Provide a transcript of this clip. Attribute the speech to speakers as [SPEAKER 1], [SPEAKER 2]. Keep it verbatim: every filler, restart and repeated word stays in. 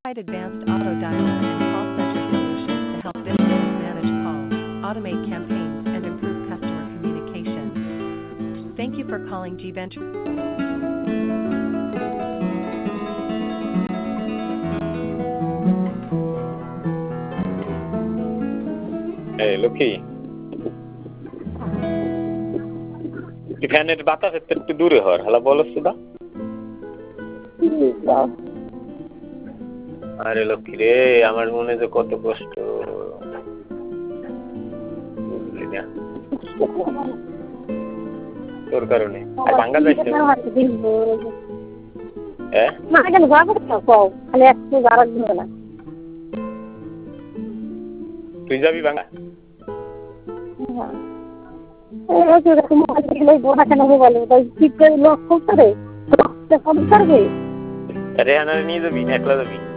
[SPEAKER 1] provide advanced auto dialer and call center solutions to help businesses manage calls, automate campaigns, and improve customer communication. Thank you for calling G Venture.
[SPEAKER 2] Hey, Lucky. ফ্যানের বাতাস একটু দূরে হর hello বলো সুদা আরে লক্ষ্মী রে আমার মনে যে কত কষ্ট বুঝলি না তোর কারণে আর ভাঙ্গা যাইছে হ্যাঁ
[SPEAKER 3] না কেন যাবো না কও খালি একটু যাওয়ার জন্য না
[SPEAKER 2] তুই যাবি ভাঙ্গা
[SPEAKER 3] এই যে রকম মোবাইল বোনা কেন মোবাইল তাই ঠিক করে লক করতে রে করবে
[SPEAKER 2] আরে আনারে নিয়ে যাবি একলা যাবি